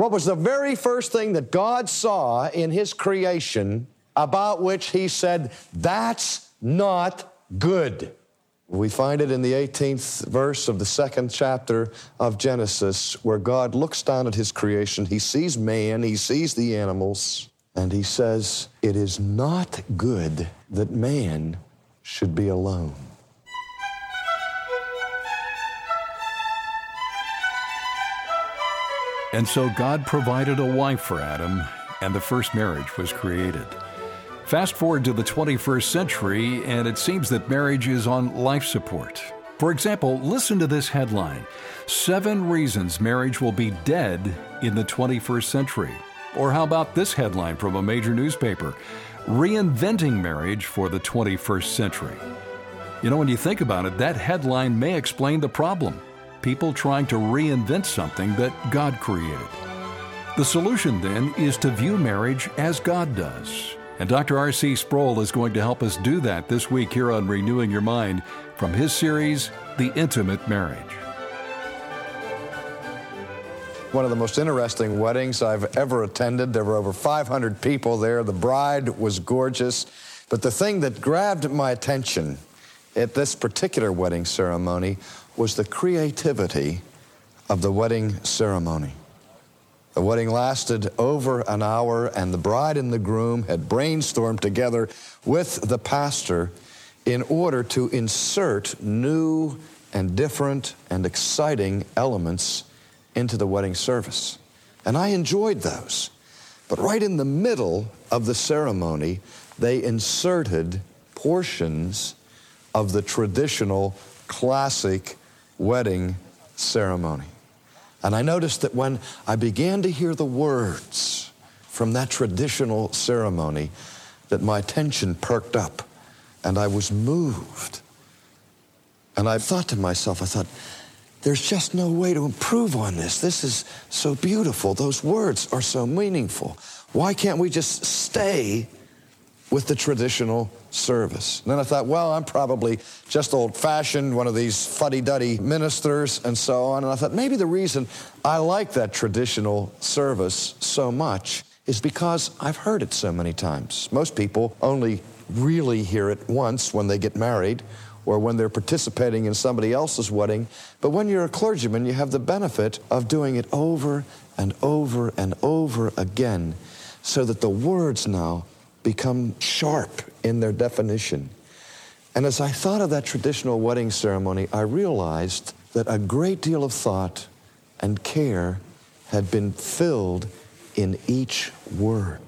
What was the very first thing that God saw in his creation about which he said, that's not good? We find it in the 18th verse of the 2nd chapter of Genesis, where God looks down at his creation. He sees man, he sees the animals, and he says, it is not good that man should be alone. And so God provided a wife for Adam, and the first marriage was created. Fast forward to the 21st century, and it seems that marriage is on life support. For example, listen to this headline: 7 reasons marriage will be dead in the 21st century. Or how about this headline from a major newspaper: Reinventing marriage for the 21st century. You know, when you think about it, that headline may explain the problem. People trying to reinvent something that God created. The solution, then, is to view marriage as God does. And Dr. R.C. Sproul is going to help us do that this week here on Renewing Your Mind from his series, The Intimate Marriage. One of the most interesting weddings I've ever attended. There were over 500 people there. The bride was gorgeous. But the thing that grabbed my attention at this particular wedding ceremony was the creativity of the wedding ceremony. The wedding lasted over an hour, and the bride and the groom had brainstormed together with the pastor in order to insert new and different and exciting elements into the wedding service. And I enjoyed those. But right in the middle of the ceremony, they inserted portions of the traditional classic wedding ceremony. And I noticed that when I began to hear the words from that traditional ceremony, that my attention perked up and I was moved. And I thought to myself, there's just no way to improve on this. This is so beautiful. Those words are so meaningful. Why can't we just stay with the traditional service? And then I thought, well, I'm probably just old-fashioned, one of these fuddy-duddy ministers and so on. And I thought maybe the reason I like that traditional service so much is because I've heard it so many times. Most people only really hear it once when they get married or when they're participating in somebody else's wedding. But when you're a clergyman, you have the benefit of doing it over and over and over again, so that the words now become sharp in their definition. And as I thought of that traditional wedding ceremony, I realized that a great deal of thought and care had been filled in each word.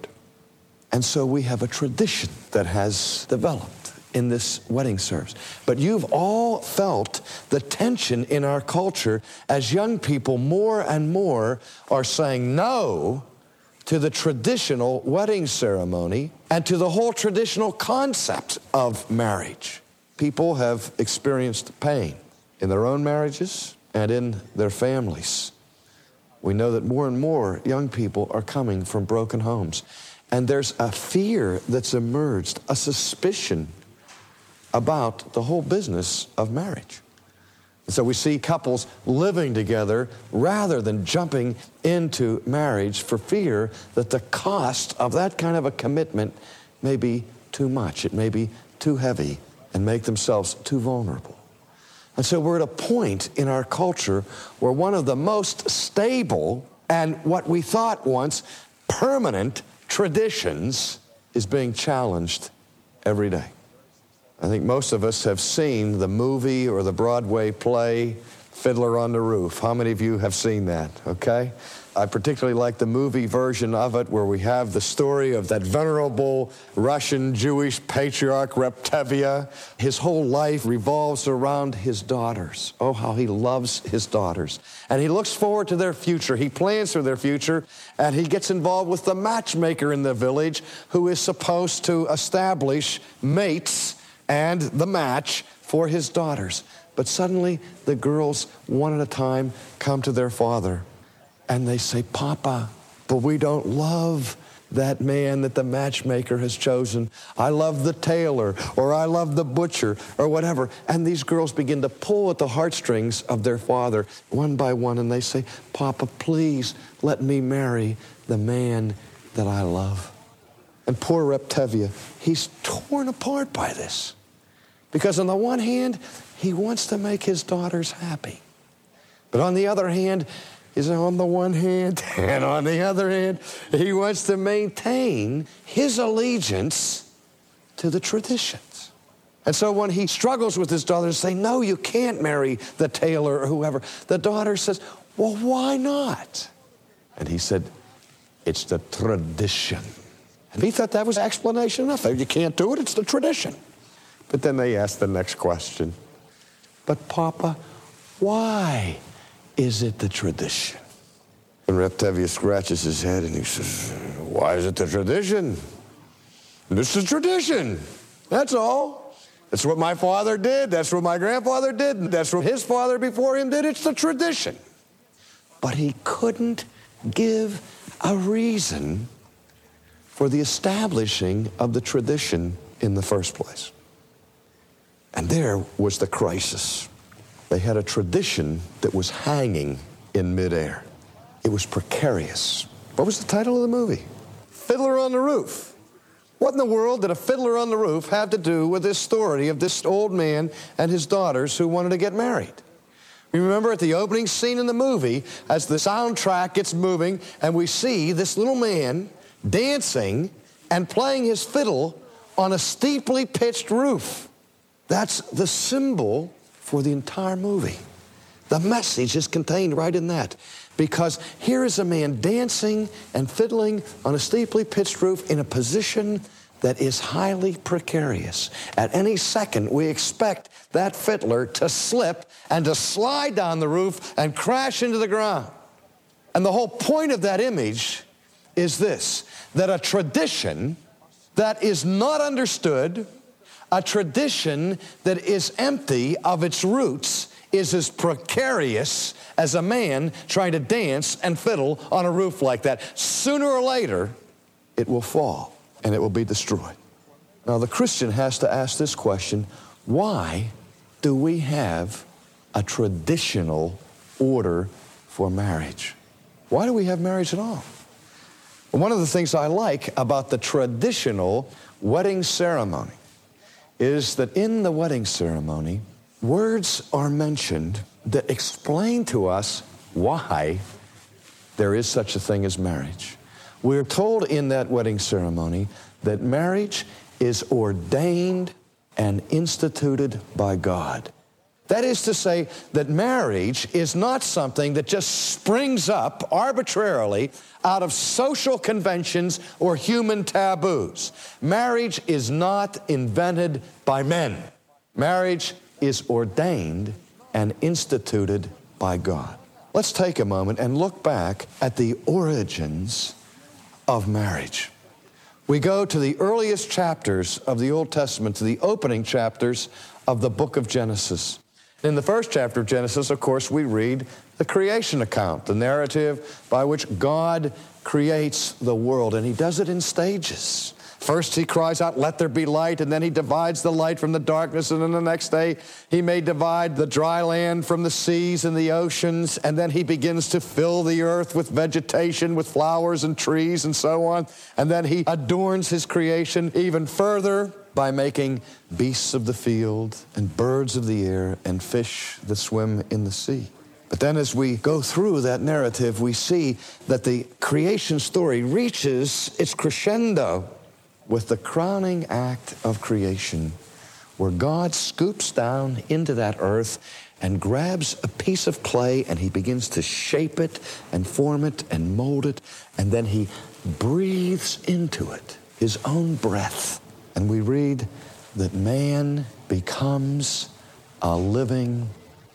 And so we have a tradition that has developed in this wedding service. But you've all felt the tension in our culture as young people more and more are saying no to the traditional wedding ceremony and to the whole traditional concept of marriage. People have experienced pain in their own marriages and in their families. We know that more and more young people are coming from broken homes. And there's a fear that's emerged, a suspicion about the whole business of marriage. So we see couples living together rather than jumping into marriage for fear that the cost of that kind of a commitment may be too much. It may be too heavy and make themselves too vulnerable. And so we're at a point in our culture where one of the most stable and what we thought once permanent traditions is being challenged every day. I think most of us have seen the movie or the Broadway play, Fiddler on the Roof. How many of you have seen that, okay? I particularly like the movie version of it where we have the story of that venerable Russian Jewish patriarch, Reptevia. His whole life revolves around his daughters. Oh, how he loves his daughters. And he looks forward to their future. He plans for their future, and he gets involved with the matchmaker in the village who is supposed to establish mates and the match for his daughters. But suddenly, the girls, one at a time, come to their father, and they say, "Papa, but we don't love that man that the matchmaker has chosen. I love the tailor, or I love the butcher, or whatever. And these girls begin to pull at the heartstrings of their father one by one, and they say, Papa, please let me marry the man that I love. And poor Reb Tevye, he's torn apart by this. Because on the one hand, he wants to make his daughters happy. But on the other hand, he wants to maintain his allegiance to the traditions. And so when he struggles with his daughters, say, no, you can't marry the tailor or whoever, the daughter says, well, why not? And he said, it's the tradition. And he thought that was explanation enough. You can't do it, it's the tradition. But then they asked the next question. But Papa, why is it the tradition? And Reb Tevye scratches his head and he says, why is it the tradition? This is tradition. That's all. That's what my father did. That's what my grandfather did. That's what his father before him did. It's the tradition. But he couldn't give a reason for the establishing of the tradition in the first place. And there was the crisis. They had a tradition that was hanging in midair. It was precarious. What was the title of the movie? Fiddler on the Roof. What in the world did a fiddler on the roof have to do with this story of this old man and his daughters who wanted to get married? You remember at the opening scene in the movie, as the soundtrack gets moving, and we see this little man dancing and playing his fiddle on a steeply pitched roof. That's the symbol for the entire movie. The message is contained right in that. Because here is a man dancing and fiddling on a steeply pitched roof in a position that is highly precarious. At any second, we expect that fiddler to slip and to slide down the roof and crash into the ground. And the whole point of that image is this, that a tradition that is not understood, a tradition that is empty of its roots, is as precarious as a man trying to dance and fiddle on a roof like that. Sooner or later, it will fall and it will be destroyed. Now, the Christian has to ask this question, why do we have a traditional order for marriage? Why do we have marriage at all? Well, one of the things I like about the traditional wedding ceremony is that in the wedding ceremony, words are mentioned that explain to us why there is such a thing as marriage. We're told in that wedding ceremony that marriage is ordained and instituted by God. That is to say that marriage is not something that just springs up arbitrarily out of social conventions or human taboos. Marriage is not invented by men. Marriage is ordained and instituted by God. Let's take a moment and look back at the origins of marriage. We go to the earliest chapters of the Old Testament, to the opening chapters of the book of Genesis. In the first chapter of Genesis, of course, we read the creation account, the narrative by which God creates the world, and he does it in stages. First, he cries out, let there be light, and then he divides the light from the darkness, and then the next day, he may divide the dry land from the seas and the oceans, and then he begins to fill the earth with vegetation, with flowers and trees and so on, and then he adorns his creation even further by making beasts of the field and birds of the air and fish that swim in the sea. But then as we go through that narrative, we see that the creation story reaches its crescendo with the crowning act of creation, where God scoops down into that earth and grabs a piece of clay and he begins to shape it and form it and mold it, and then he breathes into it his own breath. And we read that man becomes a living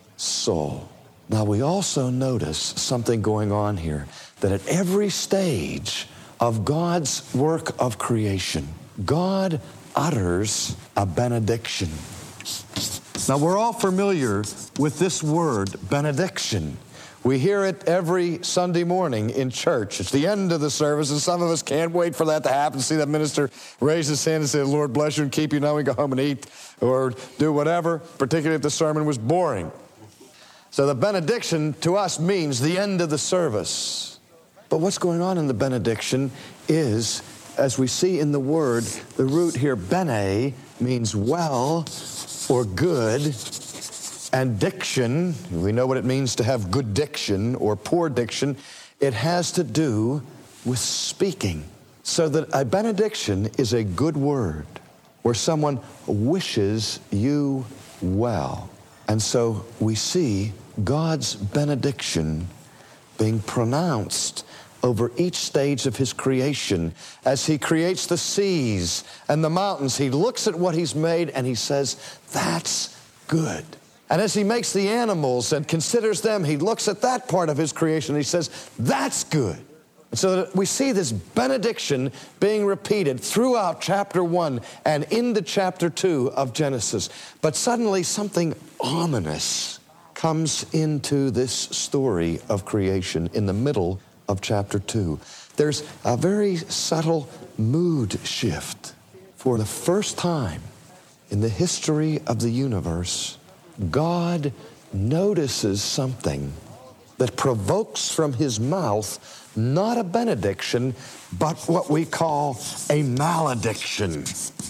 soul. Now, we also notice something going on here, that at every stage of God's work of creation, God utters a benediction. Now, we're all familiar with this word, benediction. We hear it every Sunday morning in church. It's the end of the service, and some of us can't wait for that to happen. See that minister raise his hand and say, "Lord bless you and keep you." Now we go home and eat or do whatever, particularly if the sermon was boring. So the benediction to us means the end of the service. But what's going on in the benediction is, as we see in the word, the root here, bene, means well or good. And diction, we know what it means to have good diction or poor diction. It has to do with speaking. So that a benediction is a good word where someone wishes you well. And so we see God's benediction being pronounced over each stage of his creation. As he creates the seas and the mountains, he looks at what he's made and he says, "That's good." And as he makes the animals and considers them, he looks at that part of his creation and he says, "That's good." And so that we see this benediction being repeated throughout chapter 1 and into chapter 2 of Genesis. But suddenly something ominous comes into this story of creation in the middle of chapter 2. There's a very subtle mood shift. For the first time in the history of the universe, God notices something that provokes from his mouth not a benediction, but what we call a malediction.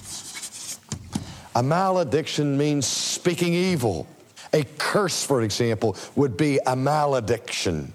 A malediction means speaking evil. A curse, for example, would be a malediction,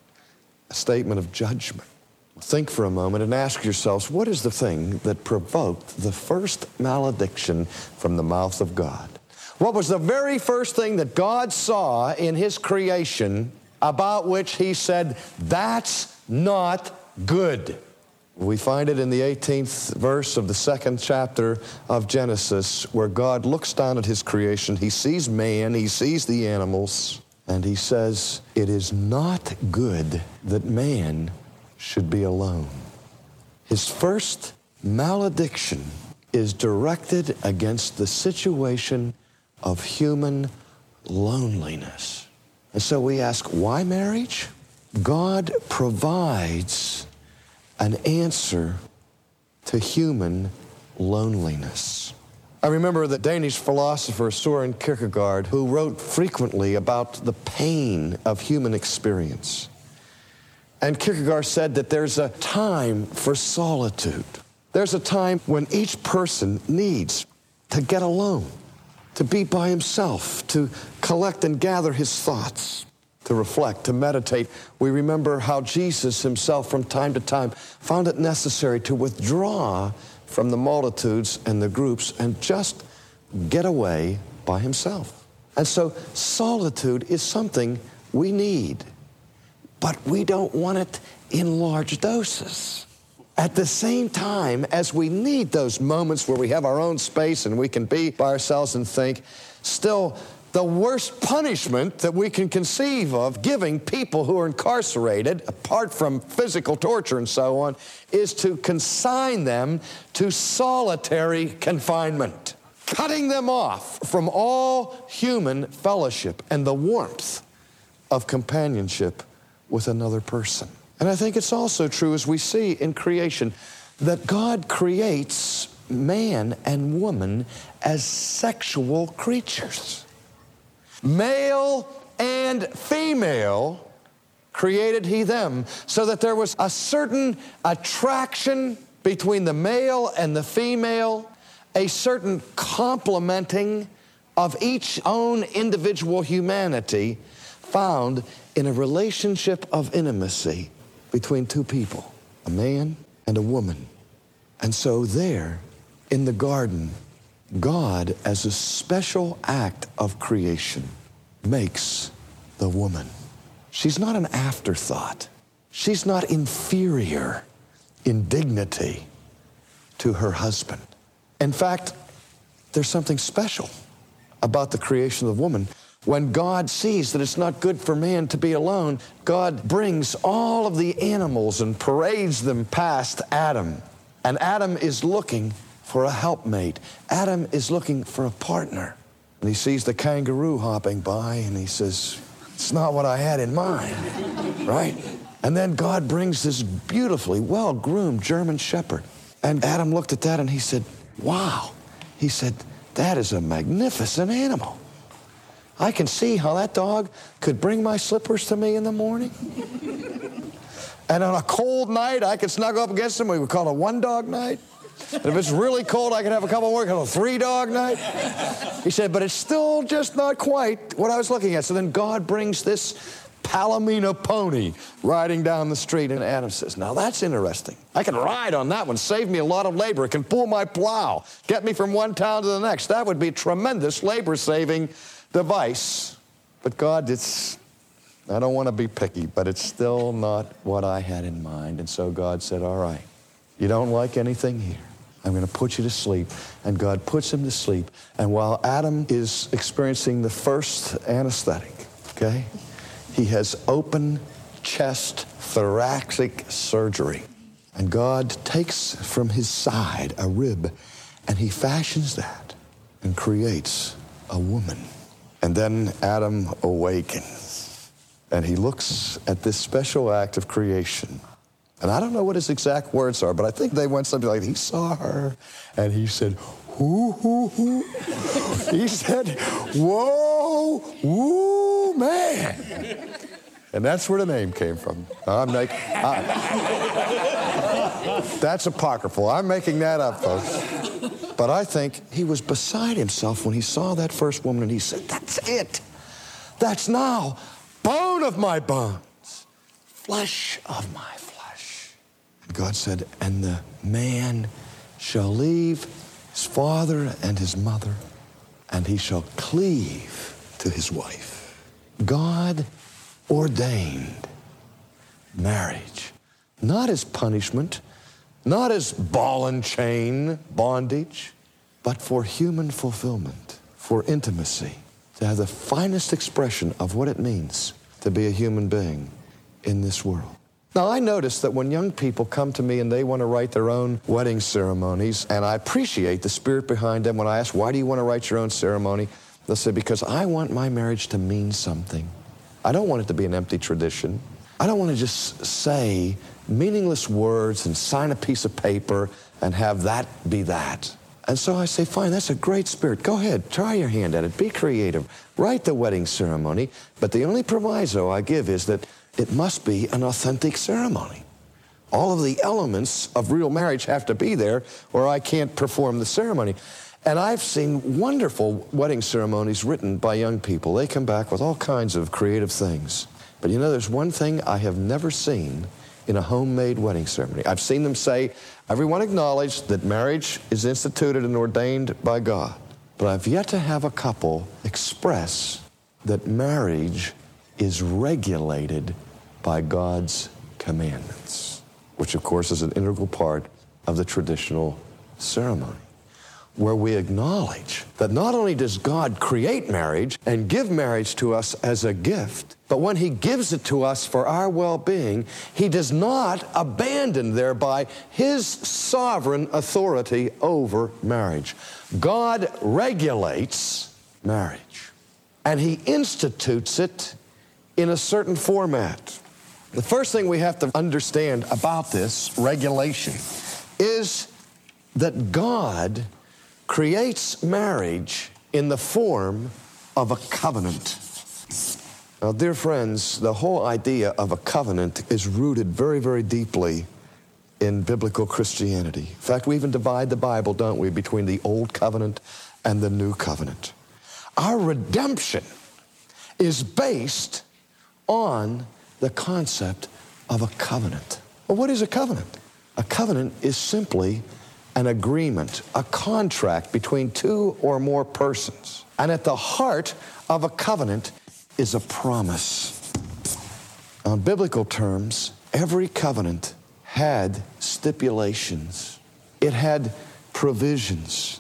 a statement of judgment. Think for a moment and ask yourselves, what is the thing that provoked the first malediction from the mouth of God? What was the very first thing that God saw in his creation about which he said, "That's not good"? We find it in the 18th verse of the 2nd chapter of Genesis, where God looks down at his creation. He sees man, he sees the animals, and he says, "It is not good that man should be alone." His first malediction is directed against the situation of human loneliness. And so we ask, why marriage? God provides an answer to human loneliness. I remember the Danish philosopher Søren Kierkegaard, who wrote frequently about the pain of human experience. And Kierkegaard said that there's a time for solitude. There's a time when each person needs to get alone, to be by himself, to collect and gather his thoughts, to reflect, to meditate. We remember how Jesus himself from time to time found it necessary to withdraw from the multitudes and the groups and just get away by himself. And so solitude is something we need, but we don't want it in large doses. At the same time as we need those moments where we have our own space and we can be by ourselves and think, still the worst punishment that we can conceive of giving people who are incarcerated, apart from physical torture and so on, is to consign them to solitary confinement, cutting them off from all human fellowship and the warmth of companionship with another person. And I think it's also true, as we see in creation, that God creates man and woman as sexual creatures. Male and female created he them, so that there was a certain attraction between the male and the female, a certain complementing of each own individual humanity found in a relationship of intimacy between two people, a man and a woman. And so there, in the garden, God, as a special act of creation, makes the woman. She's not an afterthought. She's not inferior in dignity to her husband. In fact, there's something special about the creation of the woman. When God sees that it's not good for man to be alone, God brings all of the animals and parades them past Adam. And Adam is looking for a helpmate. Adam is looking for a partner. And he sees the kangaroo hopping by and he says, It's not what I had in mind, right? And then God brings this beautifully well-groomed German Shepherd. And Adam looked at that and he said, wow. He said, that is a magnificent animal. I can see how that dog could bring my slippers to me in the morning. And on a cold night, I could snuggle up against him. We would call it a one-dog night. And if it's really cold, I could have a couple more, call it a three-dog night. He said, but it's still just not quite what I was looking at. So then God brings this Palomino pony riding down the street, and Adam says, now that's interesting. I can ride on that one, save me a lot of labor. It can pull my plow, get me from one town to the next. That would be a tremendous labor-saving device. But God, I don't want to be picky, but it's still not what I had in mind. And so God said, all right, you don't like anything here. I'm going to put you to sleep. And God puts him to sleep. And while Adam is experiencing the first anesthetic, okay, he has open chest thoracic surgery. And God takes from his side a rib, and he fashions that and creates a woman. And then Adam awakens, and he looks at this special act of creation. And I don't know what his exact words are, but I think they went something like, he saw her, and he said, hoo, hoo, hoo. He said, whoa, woo, man. And that's where the name came from. That's apocryphal. I'm making that up, folks. But I think he was beside himself when he saw that first woman, and he said, that's it. That's now bone of my bones, flesh of my flesh. And God said, and the man shall leave his father and his mother, and he shall cleave to his wife. God ordained marriage, not as punishment, not as ball and chain bondage, but for human fulfillment, for intimacy, to have the finest expression of what it means to be a human being in this world. Now, I notice that when young people come to me and they want to write their own wedding ceremonies, and I appreciate the spirit behind them. When I ask, why do you want to write your own ceremony? They'll say, because I want my marriage to mean something. I don't want it to be an empty tradition. I don't want to just say meaningless words and sign a piece of paper and have that be that. And so I say, fine, that's a great spirit. Go ahead, try your hand at it. Be creative. Write the wedding ceremony. But the only proviso I give is that it must be an authentic ceremony. All of the elements of real marriage have to be there, or I can't perform the ceremony. And I've seen wonderful wedding ceremonies written by young people. They come back with all kinds of creative things. But you know, there's one thing I have never seen in a homemade wedding ceremony. I've seen them say, everyone acknowledge that marriage is instituted and ordained by God. But I've yet to have a couple express that marriage is regulated by God's commandments, which of course is an integral part of the traditional ceremony, where we acknowledge that not only does God create marriage and give marriage to us as a gift, but when he gives it to us for our well-being, he does not abandon thereby his sovereign authority over marriage. God regulates marriage, and he institutes it in a certain format. The first thing we have to understand about this regulation is that God creates marriage in the form of a covenant. Now, dear friends, the whole idea of a covenant is rooted very, very deeply in biblical Christianity. In fact, we even divide the Bible, don't we, between the Old Covenant and the New Covenant. Our redemption is based on the concept of a covenant. Well, what is a covenant? A covenant is simply an agreement, a contract between two or more persons. And at the heart of a covenant is a promise. On biblical terms, every covenant had stipulations. It had provisions,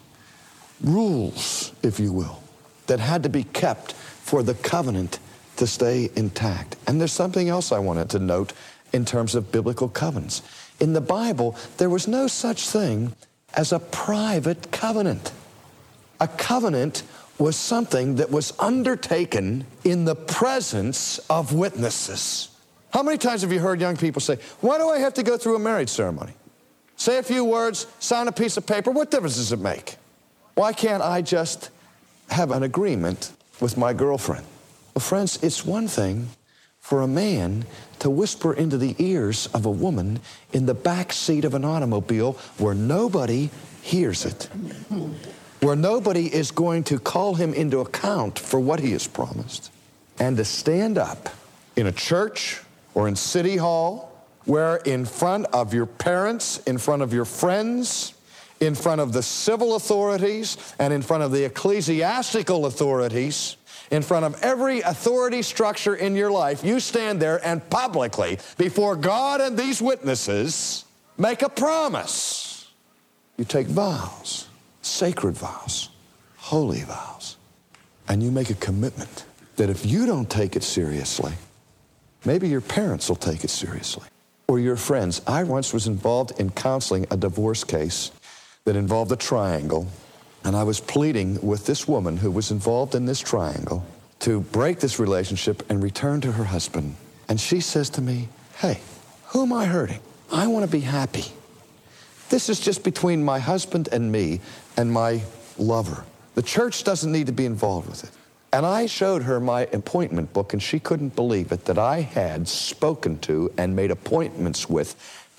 rules, if you will, that had to be kept for the covenant to stay intact. And there's something else I wanted to note in terms of biblical covenants. In the Bible, there was no such thing as a private covenant. A covenant was something that was undertaken in the presence of witnesses. How many times have you heard young people say, why do I have to go through a marriage ceremony? Say a few words, sign a piece of paper, what difference does it make? Why can't I just have an agreement with my girlfriend? Well, friends, it's one thing for a man to whisper into the ears of a woman in the back seat of an automobile where nobody hears it, where nobody is going to call him into account for what he has promised, and to stand up in a church or in City Hall where in front of your parents, in front of your friends, in front of the civil authorities, and in front of the ecclesiastical authorities, in front of every authority structure in your life, you stand there and publicly, before God and these witnesses, make a promise. You take vows, sacred vows, holy vows, and you make a commitment that if you don't take it seriously, maybe your parents will take it seriously, or your friends. I once was involved in counseling a divorce case that involved a triangle, and I was pleading with this woman who was involved in this triangle to break this relationship and return to her husband. And she says to me, hey, who am I hurting? I want to be happy. This is just between my husband and me and my lover. The church doesn't need to be involved with it. And I showed her my appointment book, and she couldn't believe it, that I had spoken to and made appointments with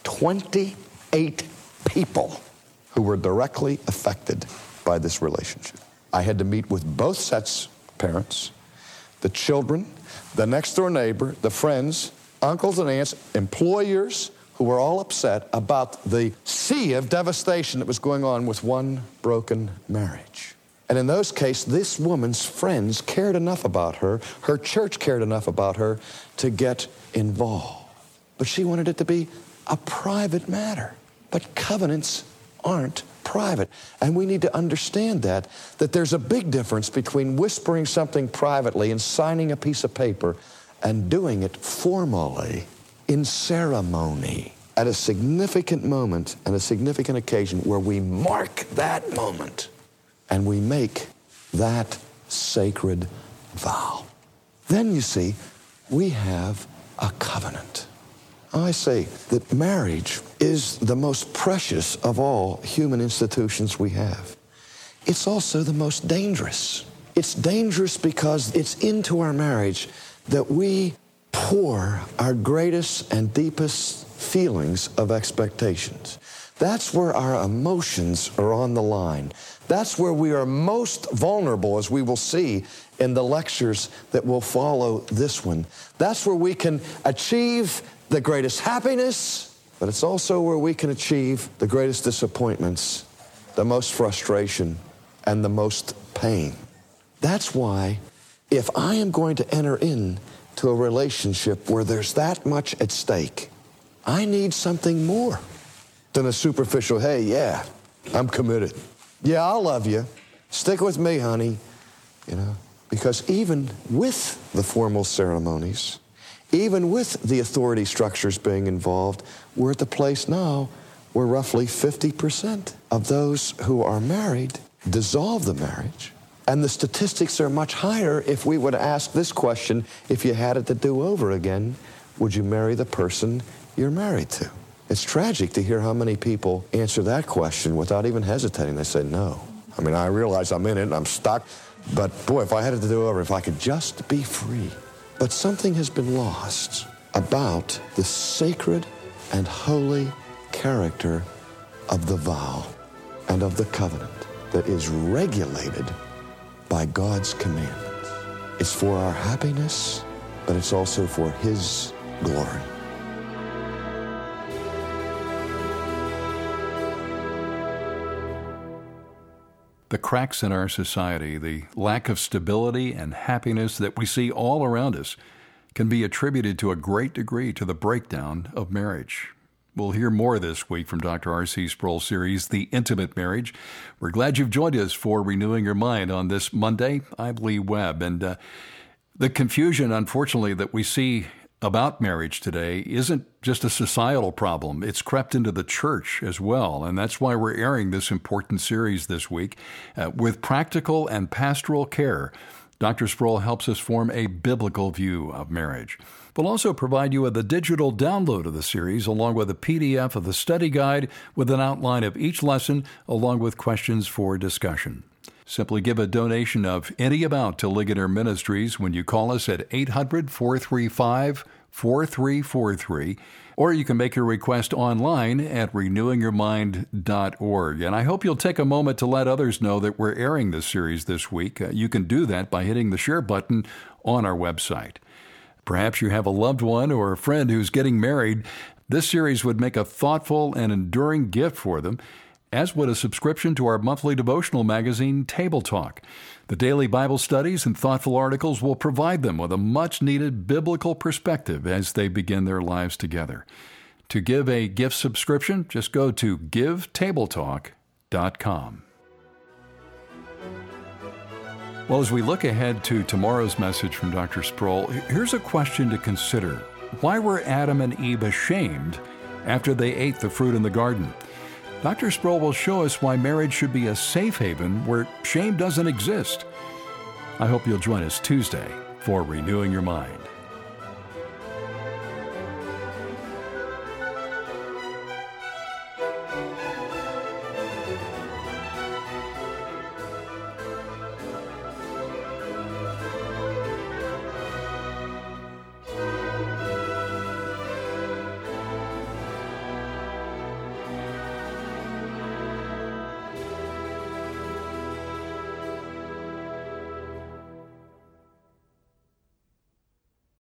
28 people who were directly affected by this relationship. I had to meet with both sets, parents, the children, the next door neighbor, the friends, uncles and aunts, employers, who were all upset about the sea of devastation that was going on with one broken marriage. And in those cases, this woman's friends cared enough about her, her church cared enough about her to get involved. But she wanted it to be a private matter. But covenants aren't private. And we need to understand that there's a big difference between whispering something privately and signing a piece of paper and doing it formally in ceremony at a significant moment and a significant occasion where we mark that moment and we make that sacred vow. Then you see, we have a covenant. I say that marriage is the most precious of all human institutions we have. It's also the most dangerous. It's dangerous because it's into our marriage that we pour our greatest and deepest feelings of expectations. That's where our emotions are on the line. That's where we are most vulnerable, as we will see in the lectures that will follow this one. That's where we can achieve the greatest happiness, but it's also where we can achieve the greatest disappointments, the most frustration, and the most pain. That's why if I am going to enter into a relationship where there's that much at stake, I need something more than a superficial, hey, yeah, I'm committed. Yeah, I'll love you. Stick with me, honey. Because even with the formal ceremonies, even with the authority structures being involved, we're at the place now where roughly 50% of those who are married dissolve the marriage. And the statistics are much higher if we would ask this question: if you had it to do over again, would you marry the person you're married to? It's tragic to hear how many people answer that question without even hesitating. They say no. I mean, I realize I'm in it and I'm stuck, but boy, if I had it to do over, if I could just be free. But something has been lost about the sacred and holy character of the vow and of the covenant that is regulated by God's commandments. It's for our happiness, but it's also for His glory. The cracks in our society, the lack of stability and happiness that we see all around us, can be attributed to a great degree to the breakdown of marriage. We'll hear more this week from Dr. R.C. Sproul's series, The Intimate Marriage. We're glad you've joined us for Renewing Your Mind on this Monday. I'm Lee Webb, and the confusion, unfortunately, that we see about marriage today isn't just a societal problem. It's crept into the church as well, and that's why we're airing this important series this week. With practical and pastoral care, Dr. Sproul helps us form a biblical view of marriage. We'll also provide you with a digital download of the series, along with a PDF of the study guide with an outline of each lesson, along with questions for discussion. Simply give a donation of any amount to Ligonier Ministries when you call us at 800-435-4343, or you can make your request online at renewingyourmind.org. And I hope you'll take a moment to let others know that we're airing this series this week. You can do that by hitting the share button on our website. Perhaps you have a loved one or a friend who's getting married. This series would make a thoughtful and enduring gift for them, as would a subscription to our monthly devotional magazine, Table Talk. The daily Bible studies and thoughtful articles will provide them with a much-needed biblical perspective as they begin their lives together. To give a gift subscription, just go to givetabletalk.com. Well, as we look ahead to tomorrow's message from Dr. Sproul, here's a question to consider. Why were Adam and Eve ashamed after they ate the fruit in the garden? Dr. Sproul will show us why marriage should be a safe haven where shame doesn't exist. I hope you'll join us Tuesday for Renewing Your Mind.